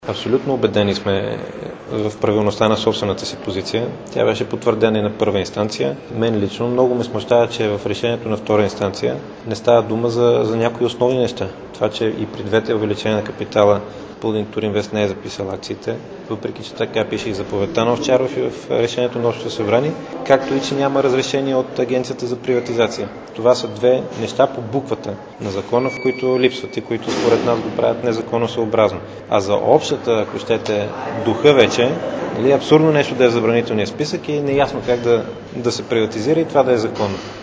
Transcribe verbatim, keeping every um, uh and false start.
Абсолютно убедени сме в правилността на собствената си позиция. Тя беше потвърдена и на първа инстанция. Мен лично много ме смущава, че в решението на втора инстанция не става дума за, за някои основни неща. Това, че и при двете увеличения на капитала Пълдин Туринвест не е записал акциите, въпреки че така пише и заповедта на Овчаров и в решението на Общото събрание, както и че няма разрешение от Агенцията за приватизация. Това са две неща по буквата на закона, в които липсват и които според нас го правят незаконосъобразно. А за общата, ако щете, духа вече, е абсурдно нещо да е забранителния списък и неясно как да, да се приватизира и това да е законно.